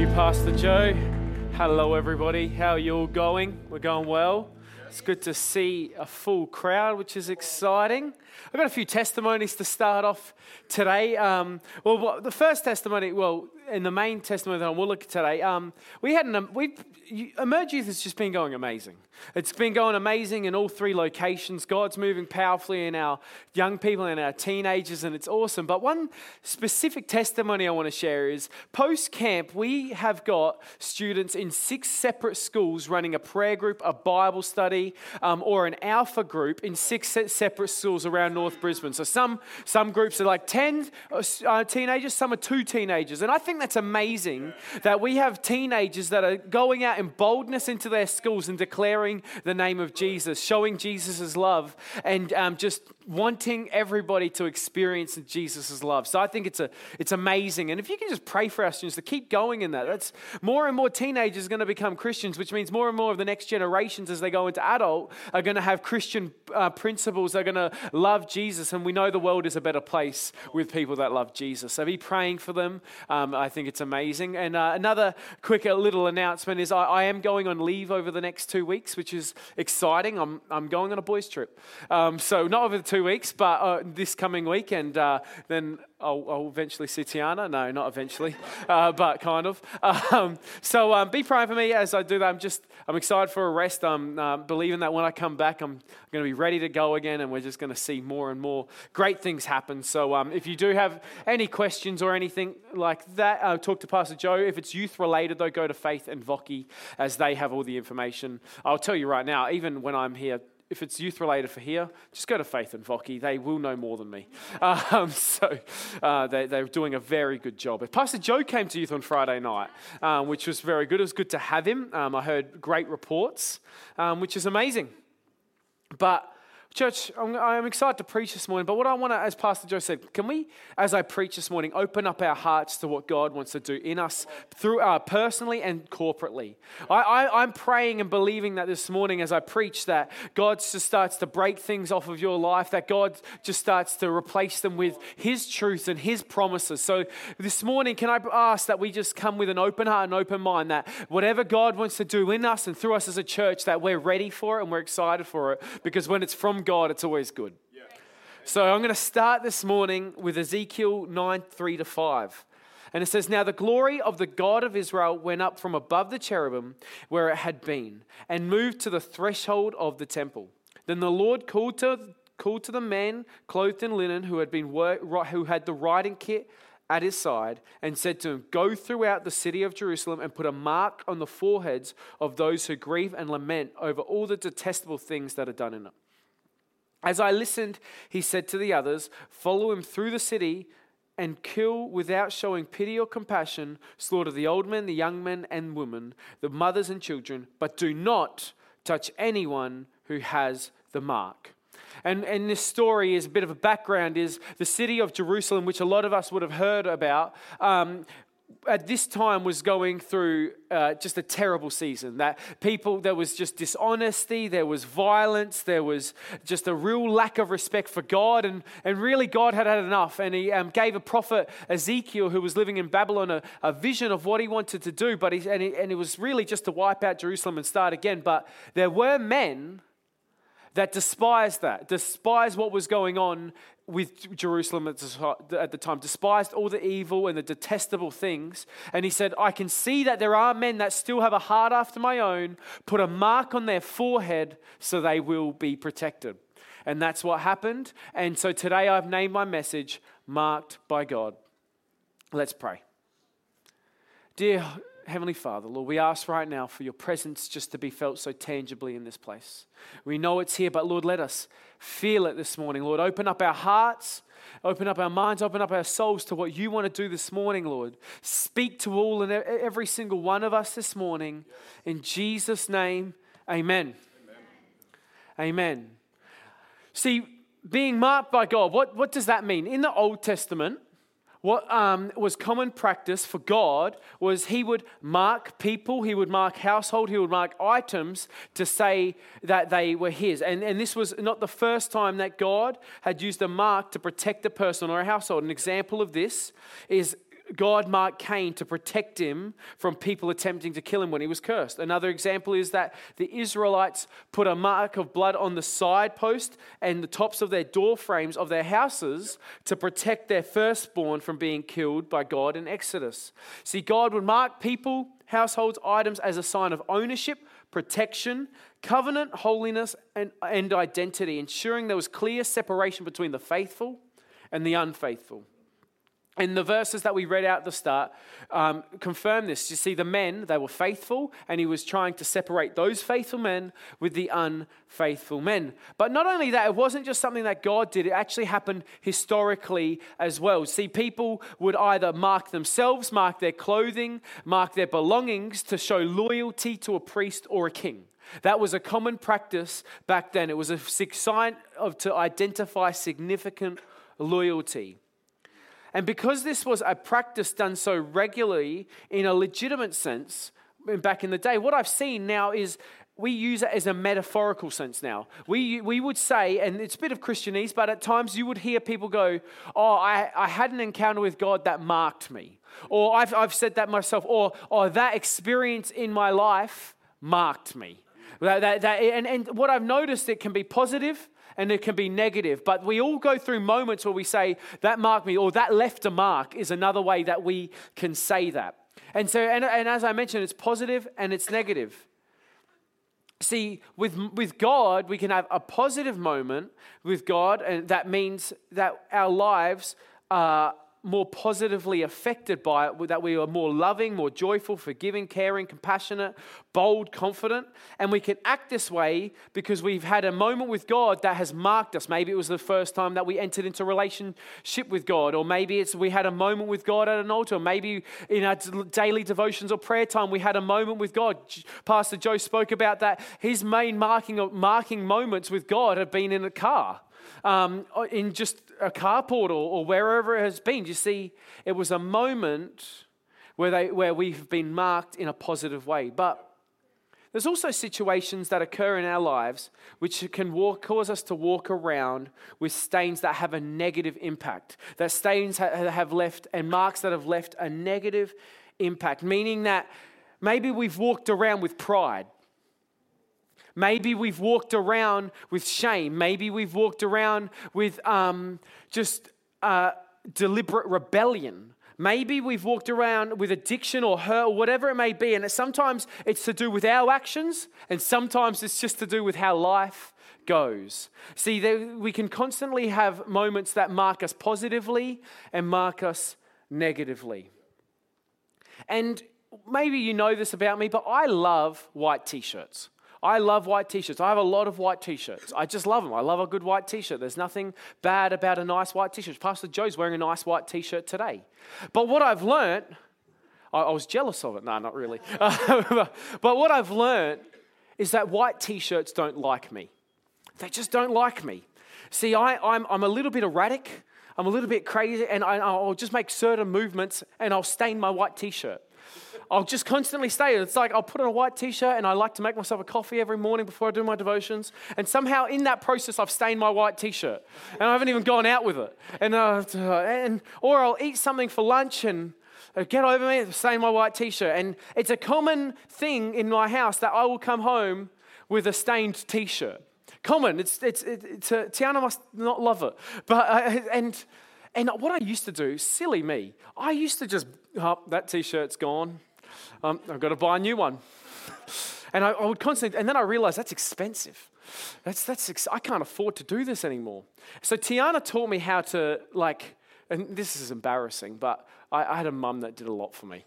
Pastor Joe. Hello, everybody. How are you all going? We're going well. It's good to see a full crowd, which is exciting. I've got a few testimonies to start off today. The first testimony, in the main testimony that we'll look at today, Emerge Youth has just been going amazing. It's been going amazing in all three locations. God's moving powerfully in our young people and our teenagers, and it's awesome. But one specific testimony I want to share is post-camp, we have got students in 6 separate schools running a prayer group, a Bible study, or an alpha group in 6 separate schools around North Brisbane. So some groups are like 10 teenagers, some are 2 teenagers. And I think that's amazing that we have teenagers that are going out in boldness into their schools and declaring the name of Jesus, showing Jesus' love, and just wanting everybody to experience Jesus' love. So I think it's amazing. And if you can just pray for our students to keep going in that, that's more and more teenagers are going to become Christians, which means more and more of the next generations as they go into adult are going to have Christian principles. They're going to love Jesus. And we know the world is a better place with people that love Jesus. So be praying for them. I think it's amazing. And another quick little announcement is I am going on leave over the next 2 weeks, which is exciting. I'm going on a boys' trip. So not over the 2 weeks, but this coming week. And then I'll eventually see Tiana. No, not eventually, but kind of. So be praying for me as I do that. I'm excited for a rest. I'm believing that when I come back, I'm going to be ready to go again, and we're just going to see more and more great things happen. So if you do have any questions or anything like that, talk to Pastor Joe. If it's youth related, though, go to Faith and Voki, as they have all the information. I'll tell you right now, even when I'm here, if it's youth related for here, just go to Faith and Voki. They will know more than me. They're doing a very good job. Pastor Joe came to youth on Friday night, which was very good. It was good to have him. I heard great reports, which is amazing. But church, I'm excited to preach this morning, but what I want to, as Pastor Joe said, can we, as I preach this morning, open up our hearts to what God wants to do in us, through personally and corporately? I'm praying and believing that this morning as I preach, that God just starts to break things off of your life, that God just starts to replace them with His truth and His promises. So this morning, can I ask that we just come with an open heart and open mind, that whatever God wants to do in us and through us as a church, that we're ready for it and we're excited for it, because when it's from God, it's always good. Yeah. So I'm going to start this morning with Ezekiel 9:3-5. And it says, "Now the glory of the God of Israel went up from above the cherubim where it had been, and moved to the threshold of the temple. Then the Lord called to the men clothed in linen who had the writing kit at his side, and said to him, 'Go throughout the city of Jerusalem and put a mark on the foreheads of those who grieve and lament over all the detestable things that are done in it.' As I listened, he said to the others, 'Follow him through the city and kill without showing pity or compassion, slaughter the old men, the young men and women, the mothers and children, but do not touch anyone who has the mark.'" And this story is a bit of a background, is the city of Jerusalem, which a lot of us would have heard about, at this time was going through just a terrible season. There was just dishonesty, there was violence, there was just a real lack of respect for God, and really God had enough. And he gave a prophet, Ezekiel, who was living in Babylon, a vision of what he wanted to do, but it was really just to wipe out Jerusalem and start again. But there were men that despised what was going on with Jerusalem at the time, despised all the evil and the detestable things. And he said, "I can see that there are men that still have a heart after my own. Put a mark on their forehead so they will be protected." And that's what happened. And so today I've named my message, Marked by God. Let's pray. Dear Heavenly Father, Lord, we ask right now for your presence just to be felt so tangibly in this place. We know it's here, but Lord, let us feel it this morning. Lord, open up our hearts, open up our minds, open up our souls to what you want to do this morning, Lord. Speak to all and every single one of us this morning. In Jesus' name, amen. Amen. See, being marked by God, what does that mean? In the Old Testament, what was common practice for God was he would mark people, he would mark household, he would mark items to say that they were his. And this was not the first time that God had used a mark to protect a person or a household. An example of this is God marked Cain to protect him from people attempting to kill him when he was cursed. Another example is that the Israelites put a mark of blood on the side post and the tops of their door frames of their houses to protect their firstborn from being killed by God in Exodus. See, God would mark people, households, items as a sign of ownership, protection, covenant, holiness, and identity, ensuring there was clear separation between the faithful and the unfaithful. And the verses that we read out at the start confirm this. You see, the men, they were faithful, and he was trying to separate those faithful men with the unfaithful men. But not only that, it wasn't just something that God did. It actually happened historically as well. See, people would either mark themselves, mark their clothing, mark their belongings to show loyalty to a priest or a king. That was a common practice back then. It was a sign to identify significant loyalty. And because this was a practice done so regularly in a legitimate sense back in the day, what I've seen now is we use it as a metaphorical sense now. We would say, and it's a bit of Christianese, but at times you would hear people go, oh, I had an encounter with God that marked me. Or I've said that myself. Or that experience in my life marked me. And what I've noticed, it can be positive and it can be negative, but we all go through moments where we say, that marked me, or that left a mark is another way that we can say that. And so, and as I mentioned, it's positive and it's negative. See, with God, we can have a positive moment with God, and that means that our lives are more positively affected by it, that we are more loving, more joyful, forgiving, caring, compassionate, bold, confident. And we can act this way because we've had a moment with God that has marked us. Maybe it was the first time that we entered into relationship with God, or maybe we had a moment with God at an altar, or maybe in our daily devotions or prayer time, we had a moment with God. Pastor Joe spoke about that. His main marking moments with God have been in a car. In just a carport or wherever it has been. You see, it was a moment where we've been marked in a positive way. But there's also situations that occur in our lives which can cause us to walk around with stains that have a negative impact. That stains have left, and marks that have left a negative impact, meaning that maybe we've walked around with pride. Maybe we've walked around with shame. Maybe we've walked around with deliberate rebellion. Maybe we've walked around with addiction or hurt or whatever it may be. And sometimes it's to do with our actions, and sometimes it's just to do with how life goes. See, we can constantly have moments that mark us positively and mark us negatively. And maybe you know this about me, but I love white t-shirts. I love white t-shirts. I have a lot of white t-shirts. I just love them. I love a good white t-shirt. There's nothing bad about a nice white t-shirt. Pastor Joe's wearing a nice white t-shirt today. But what I've learned, I was jealous of it. No, not really. But what I've learned is that white t-shirts don't like me. They just don't like me. See, I'm a little bit erratic. I'm a little bit crazy, and I'll just make certain movements, and I'll stain my white t-shirt. I'll just constantly stay. It's like I'll put on a white t-shirt, and I like to make myself a coffee every morning before I do my devotions. And somehow in that process, I've stained my white t-shirt, and I haven't even gone out with it. Or I'll eat something for lunch and get over me, stain my white t-shirt. And it's a common thing in my house that I will come home with a stained t-shirt. Common. Tiana must not love it, but and what I used to do, silly me, I used to just, that t-shirt's gone. I've got to buy a new one. And I would constantly, and then I realized that's expensive. I can't afford to do this anymore. So Tiana taught me how to, and this is embarrassing, but I had a mum that did a lot for me.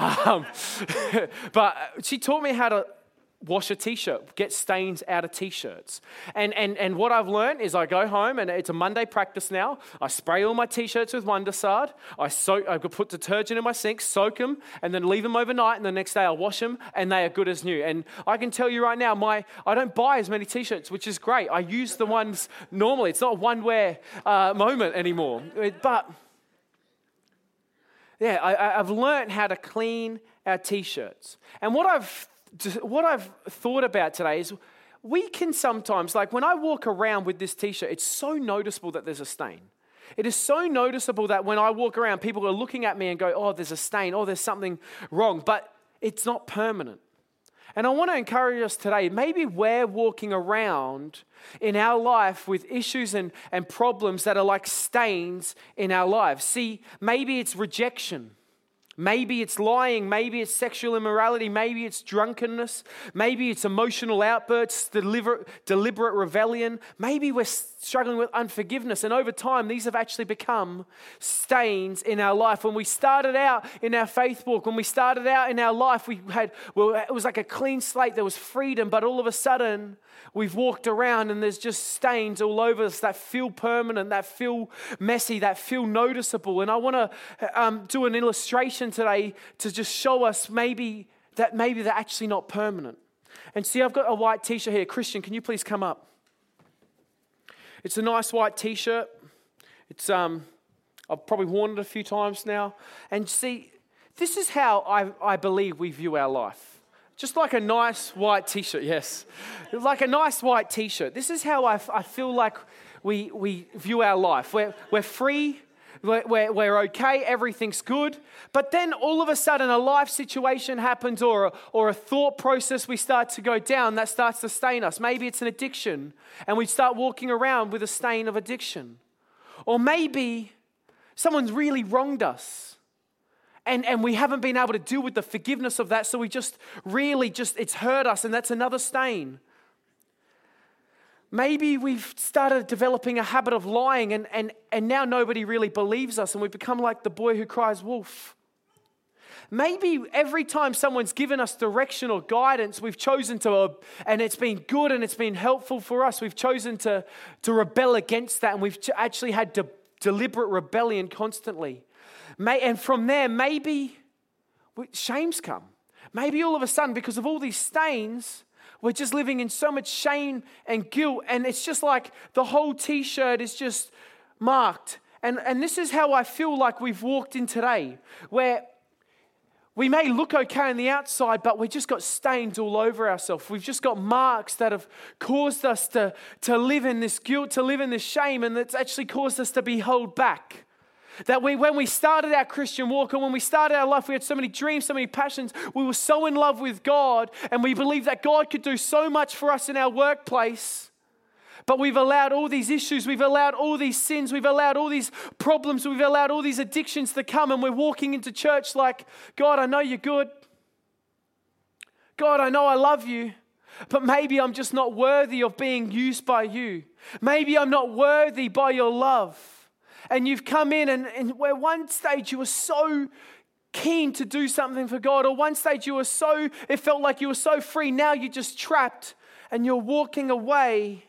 But she taught me how to wash a t-shirt, get stains out of t-shirts. And what I've learned is I go home, and it's a Monday practice now. I spray all my t-shirts with Wondersard. I put detergent in my sink, soak them, and then leave them overnight, and the next day I'll wash them, and they are good as new. And I can tell you right now, I don't buy as many t-shirts, which is great. I use the ones normally. It's not a one-wear moment anymore. But yeah, I've learned how to clean our t-shirts. And what I've thought about today is we can sometimes, when I walk around with this t-shirt, it's so noticeable that there's a stain. It is so noticeable that when I walk around, people are looking at me and go, oh, there's a stain, oh, there's something wrong, but it's not permanent. And I want to encourage us today, maybe we're walking around in our life with issues and problems that are like stains in our lives. See, maybe it's rejection. Maybe it's lying, maybe it's sexual immorality, maybe it's drunkenness, maybe it's emotional outbursts, deliberate rebellion. Maybe we're struggling with unforgiveness. And over time, these have actually become stains in our life. When we started out in our faith walk, when we started out in our life, it was like a clean slate, there was freedom, but all of a sudden, we've walked around and there's just stains all over us that feel permanent, that feel messy, that feel noticeable. And I want to do an illustration today to just show us maybe they're actually not permanent. And see, I've got a white t-shirt here. Christian, can you please come up? It's a nice white t-shirt. It's I've probably worn it a few times now. And see, this is how I believe we view our life. Just like a nice white t-shirt, yes. Like a nice white t-shirt. This is how I feel like we view our life. We're free, we're okay, everything's good. But then all of a sudden a life situation happens or a thought process we start to go down that starts to stain us. Maybe it's an addiction and we start walking around with a stain of addiction. Or maybe someone's really wronged us. And we haven't been able to deal with the forgiveness of that, so we it's hurt us, and that's another stain. Maybe we've started developing a habit of lying, and now nobody really believes us, and we become like the boy who cries wolf. Maybe every time someone's given us direction or guidance, we've chosen to, and it's been good and it's been helpful for us, we've chosen to rebel against that, and we've actually had deliberate rebellion constantly. And from there, maybe shame's come. Maybe all of a sudden, because of all these stains, we're just living in so much shame and guilt. And it's just like the whole t-shirt is just marked. And this is how I feel like we've walked in today, where we may look okay on the outside, but we've just got stains all over ourselves. We've just got marks that have caused us to live in this guilt, to live in this shame, and that's actually caused us to be held back. That when we started our Christian walk and when we started our life, we had so many dreams, so many passions. We were so in love with God and we believed that God could do so much for us in our workplace. But we've allowed all these issues, we've allowed all these sins, we've allowed all these problems, we've allowed all these addictions to come, and we're walking into church like, God, I know you're good. God, I know I love you. But maybe I'm just not worthy of being used by you. Maybe I'm not worthy by your love. And you've come in and where one stage you were so keen to do something for God, or one stage it felt like you were so free, now you're just trapped and you're walking around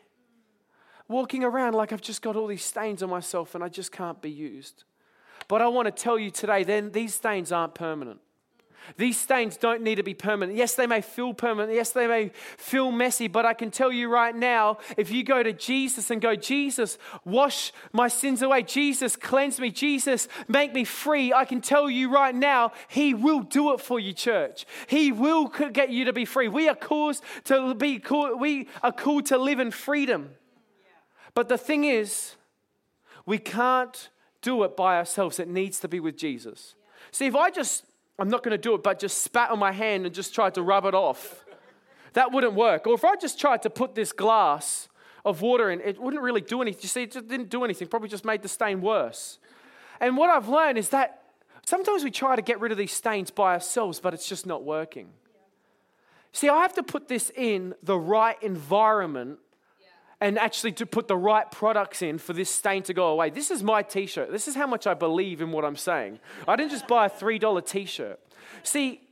like I've just got all these stains on myself and I just can't be used. But I want to tell you today, then these stains aren't permanent. These stains don't need to be permanent. Yes, they may feel permanent. Yes, they may feel messy. But I can tell you right now, if you go to Jesus and go, Jesus, wash my sins away. Jesus, cleanse me. Jesus, make me free. I can tell you right now, He will do it for you, church. He will get you to be free. We are called to live in freedom. But the thing is, we can't do it by ourselves. It needs to be with Jesus. See, if I'm not going to do it, but just spat on my hand and just tried to rub it off, that wouldn't work. Or if I just tried to put this glass of water in, it wouldn't really do anything. You see, it just didn't do anything. Probably just made the stain worse. And what I've learned is that sometimes we try to get rid of these stains by ourselves, but it's just not working. See, I have to put this in the right environment and actually to put the right products in for this stain to go away. This is my t-shirt. This is how much I believe in what I'm saying. I didn't just buy a $3 t-shirt. See,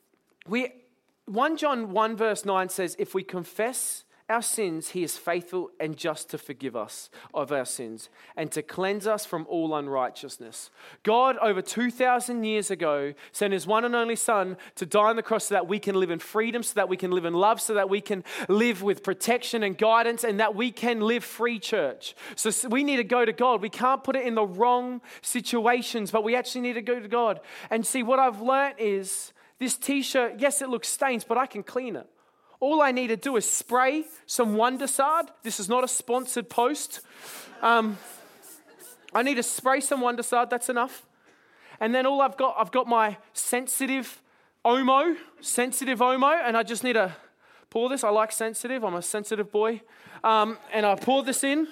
1 John 1 verse 9 says, if we confess our sins, He is faithful and just to forgive us of our sins and to cleanse us from all unrighteousness. God, over 2,000 years ago, sent His one and only Son to die on the cross so that we can live in freedom, so that we can live in love, so that we can live with protection and guidance, and that we can live free, church. So we need to go to God. We can't put it in the wrong situations, but we actually need to go to God. And see, what I've learned is this t-shirt, yes, it looks stains, but I can clean it. All I need to do is spray some Wondersard. This is not a sponsored post. I need to spray some Wondicide, that's enough. And then I've got my sensitive Omo, and I just need to pour this. I like sensitive, I'm a sensitive boy. And I pour this in.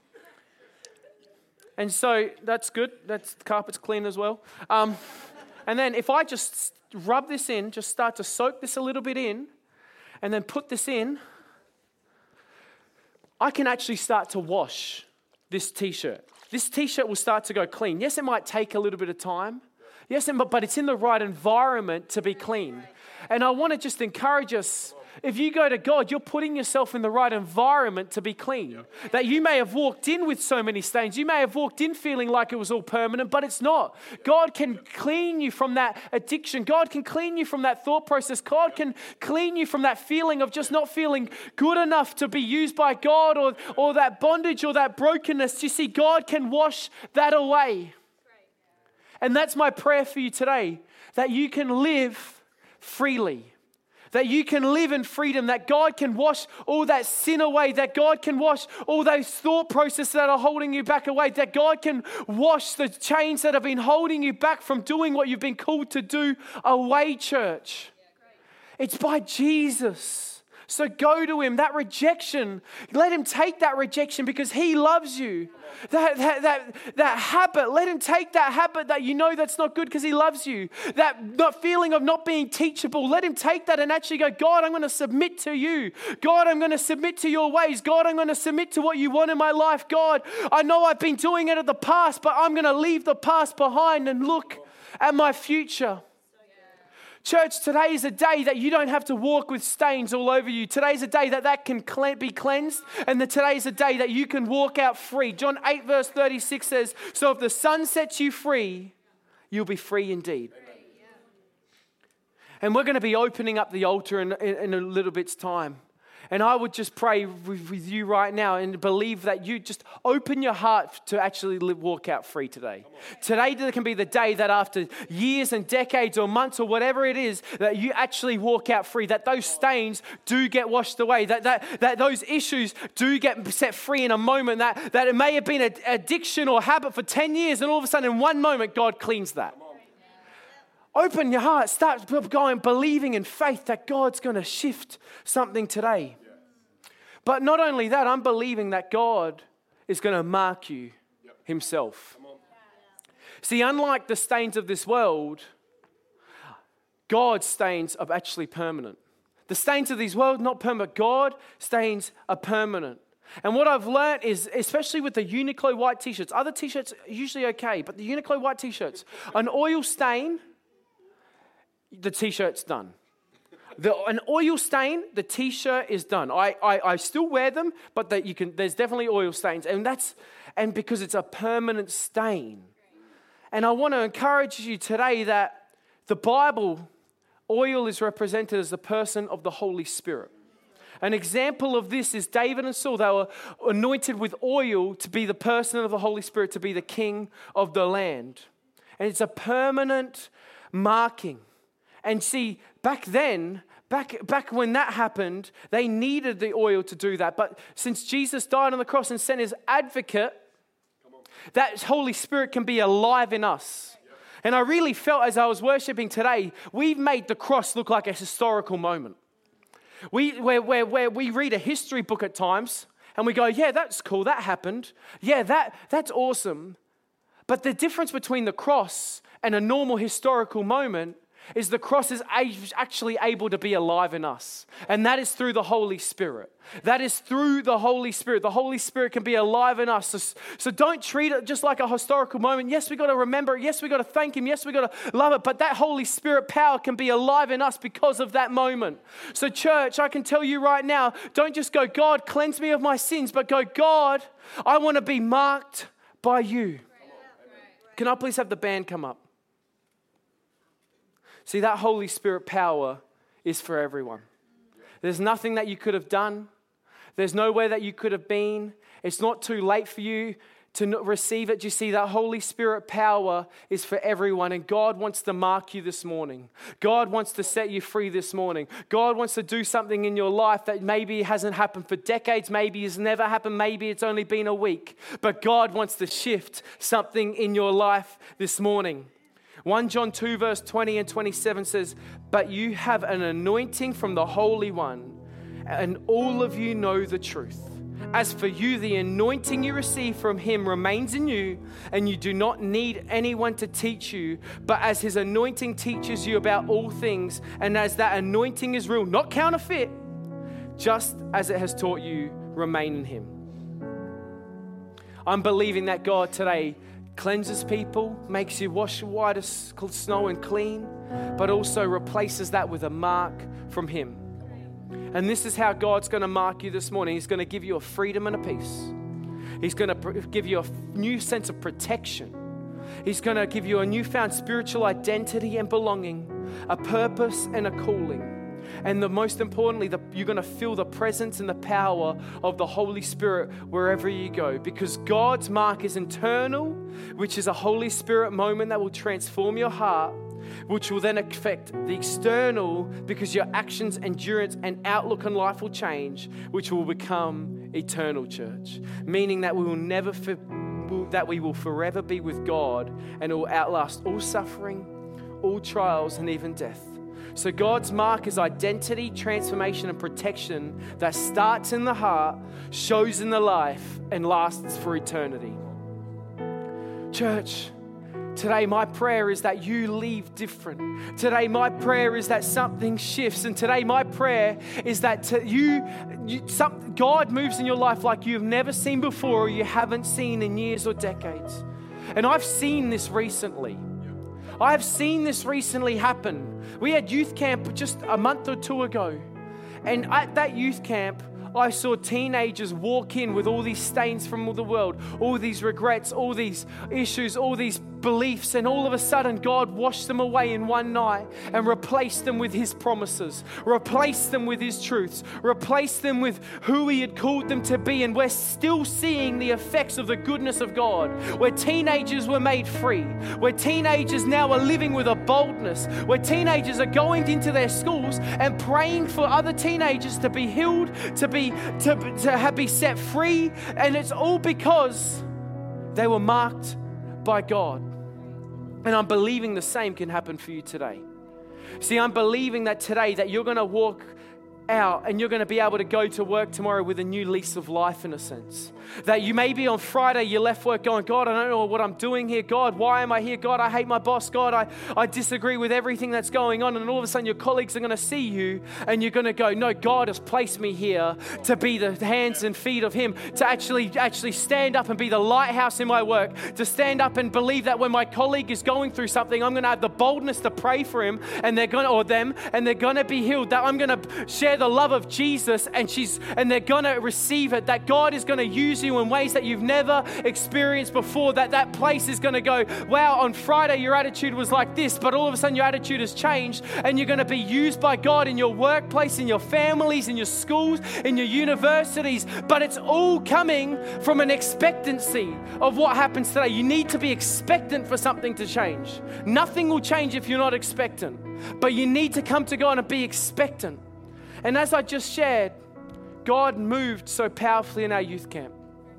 And so that's good, the carpet's clean as well. And then if I just rub this in, just start to soak this a little bit in, and then put this in, I can actually start to wash this t-shirt. This t-shirt will start to go clean. Yes, it might take a little bit of time. Yes, but it's in the right environment to be clean. And I want to just encourage us, if you go to God, you're putting yourself in the right environment to be clean. That you may have walked in with so many stains. You may have walked in feeling like it was all permanent, but it's not. God can clean you from that addiction. God can clean you from that thought process. God can clean you from that feeling of just not feeling good enough to be used by God, or that bondage or that brokenness. You see, God can wash that away. And that's my prayer for you today, that you can live freely. That you can live in freedom, that God can wash all that sin away, that God can wash all those thought processes that are holding you back away, that God can wash the chains that have been holding you back from doing what you've been called to do away, church. It's by Jesus. So go to him. That rejection, let him take that rejection because he loves you. That habit, let him take that habit that you know that's not good because he loves you. That feeling of not being teachable, let him take that and actually go, God, I'm going to submit to you. God, I'm going to submit to your ways. God, I'm going to submit to what you want in my life. God, I know I've been doing it in the past, but I'm going to leave the past behind and look at my future. Church, today is a day that you don't have to walk with stains all over you. Today's a day that can be cleansed, and that today's a day that you can walk out free. John 8 verse 36 says, so if the Son sets you free, you'll be free indeed. And we're going to be opening up the altar in a little bit's time. And I would just pray with you right now and believe that you just open your heart to actually walk out free today. Today can be the day that after years and decades or months or whatever it is, that you actually walk out free, that those stains do get washed away, that those issues do get set free in a moment, that it may have been an addiction or habit for 10 years and all of a sudden in one moment God cleans that. Open your heart, start going, believing in faith that God's going to shift something today. But not only that, I'm believing that God is going to mark you himself. See, unlike the stains of this world, God's stains are actually permanent. The stains of this world, not permanent. God stains are permanent. And what I've learned is, especially with the Uniqlo white t-shirts, other t-shirts are usually okay, but the Uniqlo white t-shirts, an oil stain, the t-shirt's done. An oil stain, the t-shirt is done. I still wear them, but there's definitely oil stains, and because it's a permanent stain. And I want to encourage you today that the Bible, oil is represented as the person of the Holy Spirit. An example of this is David and Saul. They were anointed with oil to be the person of the Holy Spirit, to be the king of the land. And it's a permanent marking. And see, back then, back when that happened, they needed the oil to do that. But since Jesus died on the cross and sent his advocate, that Holy Spirit can be alive in us. And I really felt as I was worshiping today, we've made the cross look like a historical moment. Where we read a history book at times and we go, yeah, that's cool, that happened. Yeah, that's awesome. But the difference between the cross and a normal historical moment is the cross is actually able to be alive in us. And that is through the Holy Spirit. That is through the Holy Spirit. The Holy Spirit can be alive in us. So don't treat it just like a historical moment. Yes, we got to remember it. Yes, we got to thank him. Yes, we got to love it. But that Holy Spirit power can be alive in us because of that moment. So church, I can tell you right now, don't just go, God, cleanse me of my sins, but go, God, I want to be marked by you. Can I please have the band come up? See, that Holy Spirit power is for everyone. There's nothing that you could have done. There's nowhere that you could have been. It's not too late for you to receive it. You see, that Holy Spirit power is for everyone, and God wants to mark you this morning. God wants to set you free this morning. God wants to do something in your life that maybe hasn't happened for decades, maybe it's never happened, maybe it's only been a week. But God wants to shift something in your life this morning. 1 John 2 verse 20 and 27 says, "But you have an anointing from the Holy One, and all of you know the truth. As for you, the anointing you receive from him remains in you, and you do not need anyone to teach you, but as his anointing teaches you about all things, and as that anointing is real, not counterfeit, just as it has taught you, remain in him." I'm believing that God today cleanses people, makes you wash white as snow and clean, but also replaces that with a mark from him. And this is how God's going to mark you this morning. He's going to give you a freedom and a peace. He's going to give you a new sense of protection. He's going to give you a newfound spiritual identity and belonging, a purpose and a calling. And the most importantly, you're going to feel the presence and the power of the Holy Spirit wherever you go, because God's mark is internal, which is a Holy Spirit moment that will transform your heart, which will then affect the external, because your actions, endurance, and outlook on life will change, which will become eternal, church. Meaning that we will forever be with God, and it will outlast all suffering, all trials, and even death. So God's mark is identity, transformation, and protection that starts in the heart, shows in the life, and lasts for eternity. Church, today my prayer is that you leave different. Today my prayer is that something shifts. And today my prayer is that God moves in your life like you've never seen before, or you haven't seen in years or decades. And I've seen this recently. I've seen this recently happen. We had youth camp just a month or two ago. And at that youth camp, I saw teenagers walk in with all these stains from all the world, all these regrets, all these issues, all these beliefs, and all of a sudden God washed them away in one night and replaced them with his promises, replaced them with his truths, replaced them with who he had called them to be. And we're still seeing the effects of the goodness of God, where teenagers were made free, where teenagers now are living with a boldness, where teenagers are going into their schools and praying for other teenagers to be healed, to be set free. And it's all because they were marked by God. And I'm believing the same can happen for you today. See, I'm believing that today that you're going to walk out and you're going to be able to go to work tomorrow with a new lease of life, in a sense. That you maybe on Friday you left work going, "God, I don't know what I'm doing here. God, why am I here? God, I hate my boss. God, I disagree with everything that's going on." And all of a sudden your colleagues are going to see you and you're going to go, "No, God has placed me here to be the hands and feet of him, to actually stand up and be the lighthouse in my work, to stand up and believe that when my colleague is going through something, I'm going to have the boldness to pray for him and they're going to be healed, that I'm going to share the love of Jesus and they're going to receive it, that God is going to use you in ways that you've never experienced before, that place is going to go, wow, on Friday your attitude was like this, but all of a sudden your attitude has changed and you're going to be used by God in your workplace, in your families, in your schools, in your universities. But it's all coming from an expectancy of what happens today. You need to be expectant for something to change. Nothing will change if you're not expectant, but you need to come to God and be expectant. And as I just shared, God moved so powerfully in our youth camp.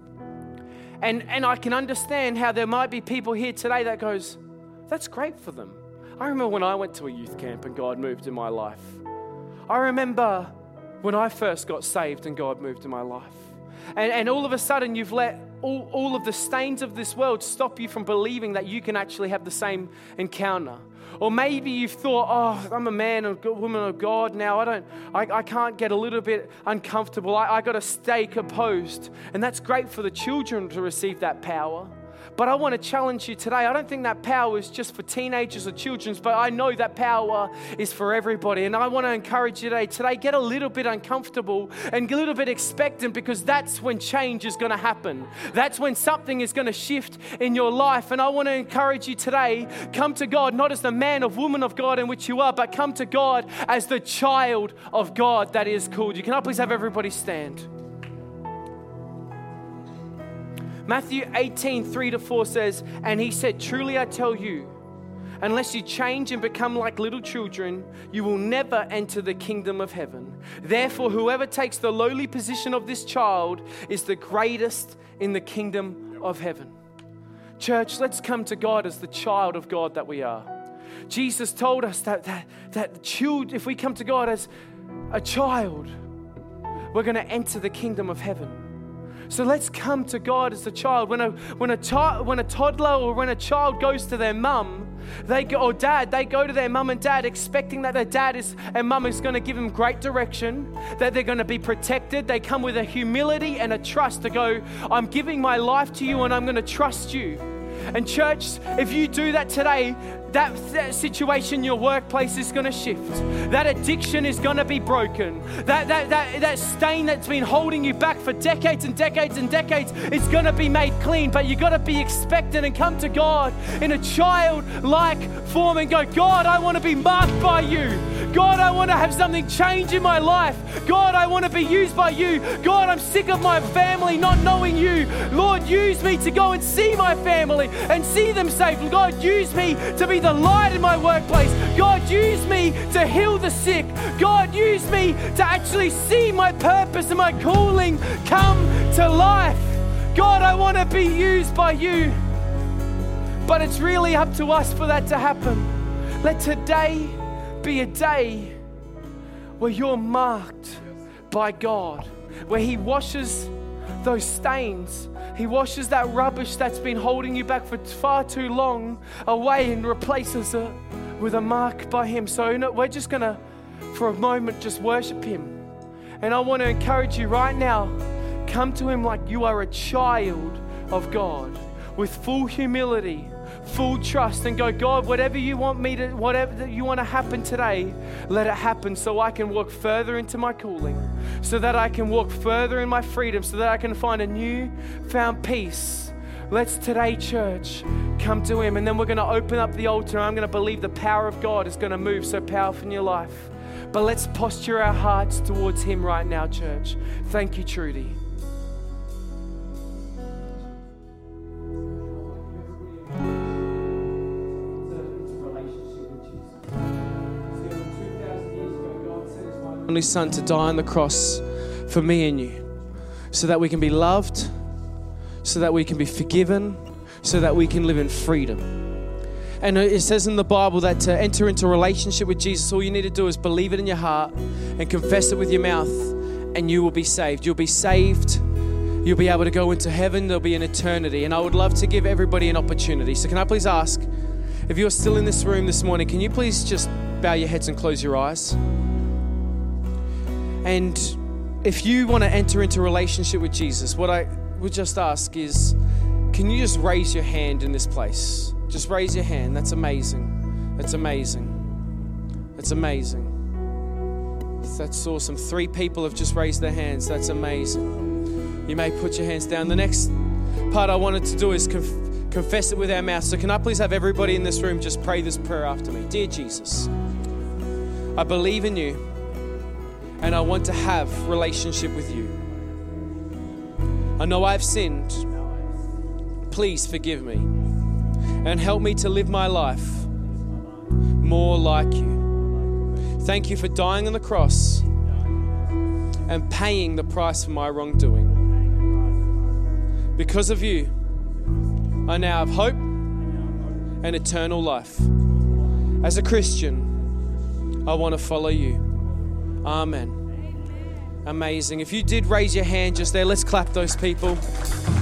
And I can understand how there might be people here today that goes, that's great for them. I remember when I went to a youth camp and God moved in my life. I remember when I first got saved and God moved in my life. And all of a sudden you've let all of the stains of this world stop you from believing that you can actually have the same encounter. Or maybe you've thought, oh, I'm a man or woman of God now. I can't get a little bit uncomfortable. I got to stay composed. And that's great for the children to receive that power. But I want to challenge you today. I don't think that power is just for teenagers or children, but I know that power is for everybody. And I want to encourage you today, get a little bit uncomfortable and a little bit expectant, because that's when change is going to happen. That's when something is going to shift in your life. And I want to encourage you today, come to God not as the man or woman of God in which you are, but come to God as the child of God that is called you. Can I please have everybody stand? Matthew 18:3-4 says, and he said, truly I tell you, unless you change and become like little children, you will never enter the kingdom of heaven. Therefore, whoever takes the lowly position of this child is the greatest in the kingdom of heaven. Church, let's come to God as the child of God that we are. Jesus told us that if we come to God as a child, we're going to enter the kingdom of heaven. So let's come to God as a child. When a toddler or when a child goes to their mum, they go to their mum and dad expecting that their dad and mum is going to give them great direction, that they're going to be protected. They come with a humility and a trust to go, I'm giving my life to you and I'm going to trust you. And church, if you do that today, that situation in your workplace is going to shift. That addiction is going to be broken. That stain that's been holding you back for decades and decades and decades is going to be made clean. But you got to be expectant and come to God in a childlike form and go, God, I want to be marked by you. God, I want to have something change in my life. God, I want to be used by you. God, I'm sick of my family not knowing you. Lord, use me to go and see my family and see them saved. God, use me to be the light in my workplace. God, use me to heal the sick. God, use me to actually see my purpose and my calling come to life. God, I want to be used by you. But it's really up to us for that to happen. Let today be a day where you're marked by God, where He washes those stains. He washes that rubbish that's been holding you back for far too long away and replaces it with a mark by Him. So we're just going to, for a moment, just worship Him. And I want to encourage you right now, come to Him like you are a child of God with full humility, full trust, and go, God, whatever you want to happen today, let it happen so I can walk further into my calling, so that I can walk further in my freedom, so that I can find a new found peace. Let's today, church, come to Him, and then we're going to open up the altar. I'm going to believe the power of God is going to move so powerful in your life. But let's posture our hearts towards Him right now, church. Thank you, Trudy. Only Son to die on the cross for me and you, so that we can be loved, so that we can be forgiven, so that we can live in freedom. And it says in the Bible that to enter into a relationship with Jesus, all you need to do is believe it in your heart and confess it with your mouth, and you will be saved. You'll be saved. You'll be able to go into heaven. There'll be an eternity. And I would love to give everybody an opportunity. So can I please ask, if you're still in this room this morning, can you please just bow your heads and close your eyes? And if you want to enter into a relationship with Jesus, what I would just ask is, can you just raise your hand in this place? Just raise your hand. That's amazing. That's amazing. That's amazing. That's awesome. 3 people have just raised their hands. That's amazing. You may put your hands down. The next part I wanted to do is confess it with our mouth. So can I please have everybody in this room just pray this prayer after me? Dear Jesus, I believe in you, and I want to have relationship with you. I know I've sinned. Please forgive me and help me to live my life more like you. Thank you for dying on the cross and paying the price for my wrongdoing. Because of you, I now have hope and eternal life. As a Christian, I want to follow you. Amen. Amazing. If you did raise your hand just there, let's clap those people.